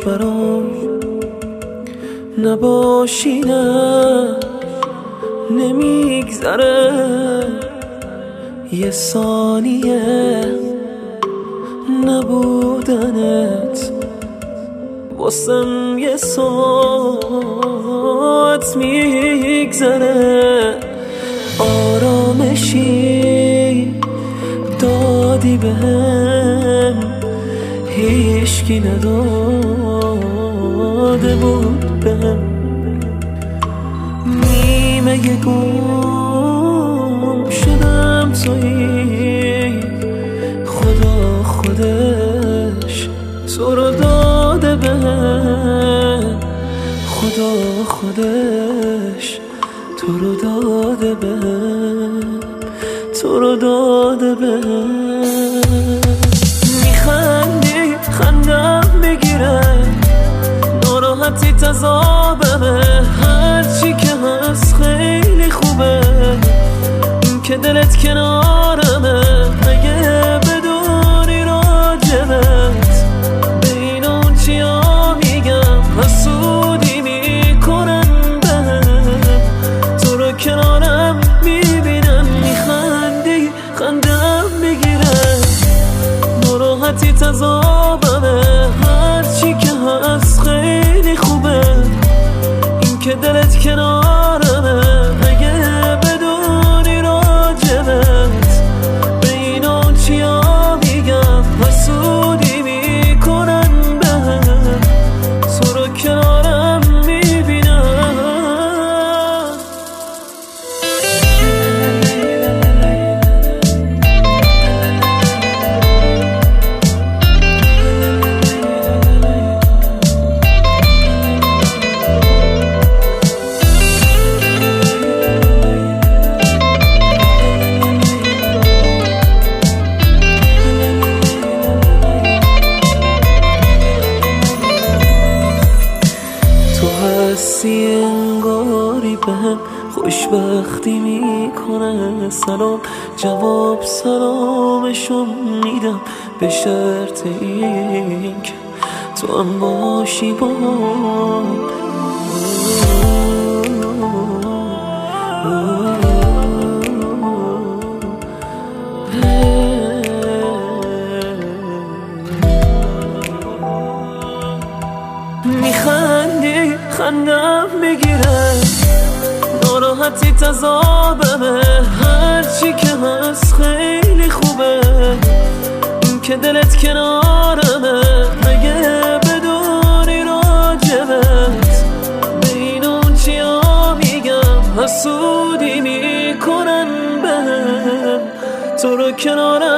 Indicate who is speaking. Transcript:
Speaker 1: برام نباشی، نه نمیگذره یه ثانیه نبودنت، واسم یه ساعت میگذره. آرامشی دادی بهم هیچکی نداده بود بهم، نیمه گم شدم تویی، خدا خودش تو رو داده بهم، خدا خودش تو رو داده بهم، تو رو داده بهم. میخندی خندم بگیره، ناراحتی تذابمه، هرچی که هست خیلی خوبه این که دلت کنارمه. مگه بدونی راجبت بین اون چیا میگم حسودی میکنن بهم، تو رو کنارم میبینم. میخندی خندم بگیره، ناراحتی تذابمه، هرچی که هست خیلی خوبه این که دلت کنارمه. مگه بدونی راجبت بین اون چیا میگم حسودی میکنن بهم، تو رو کنارم میبینم. هستی انگاری بهم خوشبختی میکنه، سلام جواب سلامشون میدم به شرط این که تو هم باشی با میخندی خندم بگیره، ناراحتی تذابمه، هرچی که هست خیلی خوبه این که دلت کنارمه. مگه بدونی راجبت بین اون چیا میگم حسودی میکنن بهم، تو رو کنارم